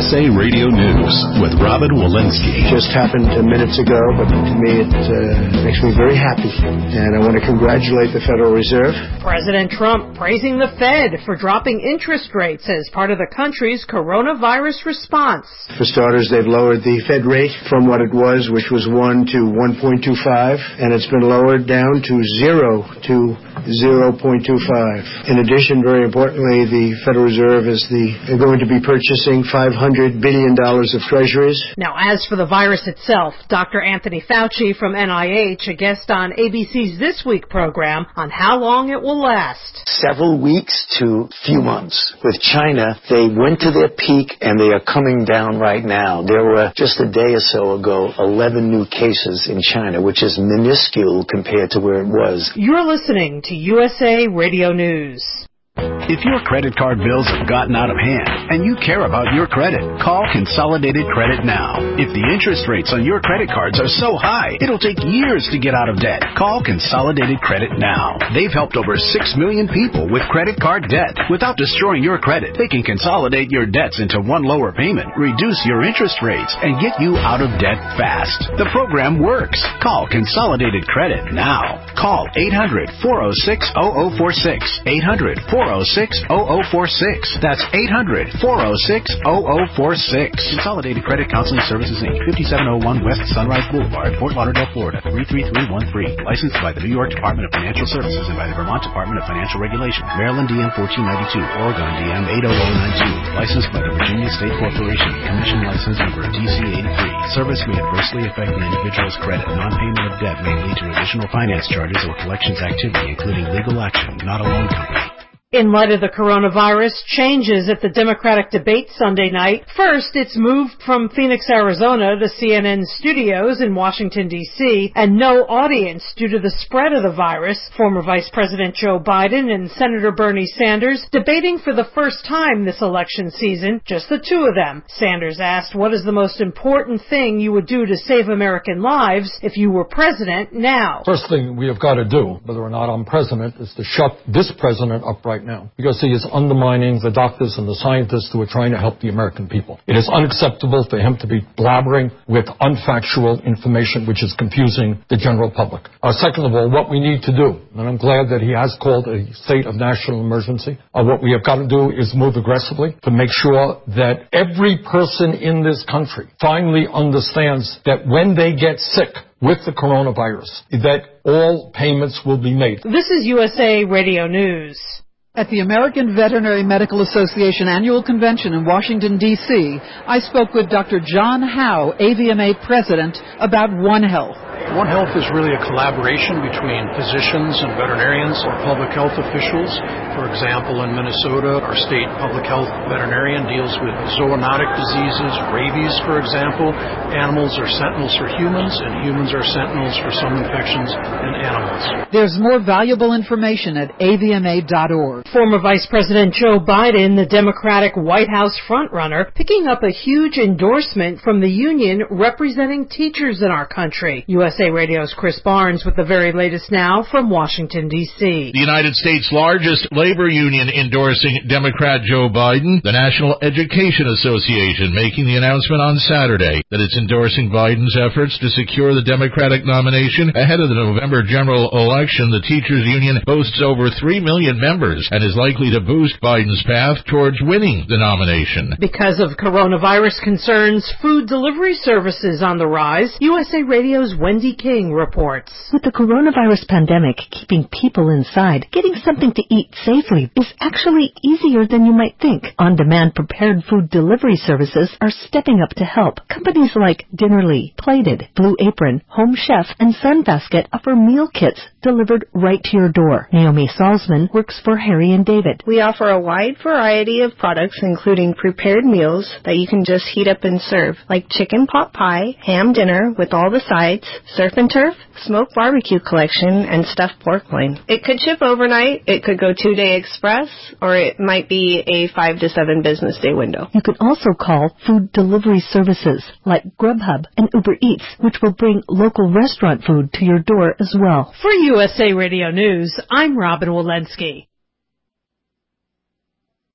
USA Radio News with Robin Walensky. Just happened minutes ago, but to me it makes me very happy. And I want to congratulate the Federal Reserve. President Trump praising the Fed for dropping interest rates as part of the country's coronavirus response. For starters, they've lowered the Fed rate from what it was, which was 1 to 1.25, and it's been lowered down to 0 to 0.25. In addition, very importantly, the Federal Reserve is going to be purchasing $500 billion of treasuries. Now, as for the virus itself, Dr. Anthony Fauci from NIH, a guest on ABC's This Week program on how long it will last. Several weeks to few months. With China, they went to their peak and they are coming down right now. There were, just a day or so ago, 11 new cases in China, which is minuscule compared to where it was. You're listening to USA Radio News. If your credit card bills have gotten out of hand and you care about your credit, call Consolidated Credit now. If the interest rates on your credit cards are so high, it'll take years to get out of debt. Call Consolidated Credit now. They've helped over 6 million people with credit card debt. Without destroying your credit, they can consolidate your debts into one lower payment, reduce your interest rates, and get you out of debt fast. The program works. Call Consolidated Credit now. Call 800-406-0046. 800-406-0046. That's 800-406-0046. Consolidated Credit Counseling Services, Inc., 5701 West Sunrise Boulevard, Fort Lauderdale, Florida, 33313. Licensed by the New York Department of Financial Services and by the Vermont Department of Financial Regulation. Maryland DM 1492, Oregon DM 80092. Licensed by the Virginia State Corporation. Commission license number DC83. Service may adversely affect the individual's credit. Non-payment of debt may lead to additional finance charges or collections activity, including legal action, not a loan company. In light of the coronavirus, changes at the Democratic debate Sunday night. First, it's moved from Phoenix, Arizona to CNN studios in Washington, D.C., and no audience due to the spread of the virus. Former Vice President Joe Biden and Senator Bernie Sanders debating for the first time this election season, just the two of them. Sanders asked, what is the most important thing you would do to save American lives if you were president now? First thing we have got to do, whether or not I'm president, is to shut this president up right now, because he is undermining the doctors and the scientists who are trying to help the American people. It is unacceptable for him to be blabbering with unfactual information which is confusing the general public. Second of all, what we need to do, and I'm glad that he has called a state of national emergency, what we have got to do is move aggressively to make sure that every person in this country finally understands that when they get sick with the coronavirus, that all payments will be made. This is USA Radio News. At the American Veterinary Medical Association Annual Convention in Washington, D.C., I spoke with Dr. John Howe, AVMA President, about One Health. One Health is really a collaboration between physicians and veterinarians or public health officials. For example, in Minnesota, our state public health veterinarian deals with zoonotic diseases, rabies, for example. Animals are sentinels for humans, and humans are sentinels for some infections in animals. There's more valuable information at avma.org. Former Vice President Joe Biden, the Democratic White House frontrunner, picking up a huge endorsement from the union representing teachers in our country. USA Radio's Chris Barnes with the very latest now from Washington, D.C. The United States' largest labor union endorsing Democrat Joe Biden, the National Education Association, making the announcement on Saturday that it's endorsing Biden's efforts to secure the Democratic nomination ahead of the November general election. The teachers union boasts over 3 million members and is likely to boost Biden's path towards winning the nomination. Because of coronavirus concerns, food delivery services on the rise. USA Radio's Wendy King reports. With the coronavirus pandemic keeping people inside, getting something to eat safely is actually easier than you might think. On-demand prepared food delivery services are stepping up to help. Companies like Dinnerly, Plated, Blue Apron, Home Chef, and Sunbasket offer meal kits delivered right to your door. Naomi Salzman works for Harry and David. We offer a wide variety of products, including prepared meals that you can just heat up and serve, like chicken pot pie, ham dinner with all the sides, surf and turf, smoked barbecue collection, and stuffed pork loin. It could ship overnight, it could go 2-day express, or it might be a 5 to 7 business day window. You can also call food delivery services like Grubhub and Uber Eats, which will bring local restaurant food to your door as well. For USA Radio News, I'm Robin Walensky.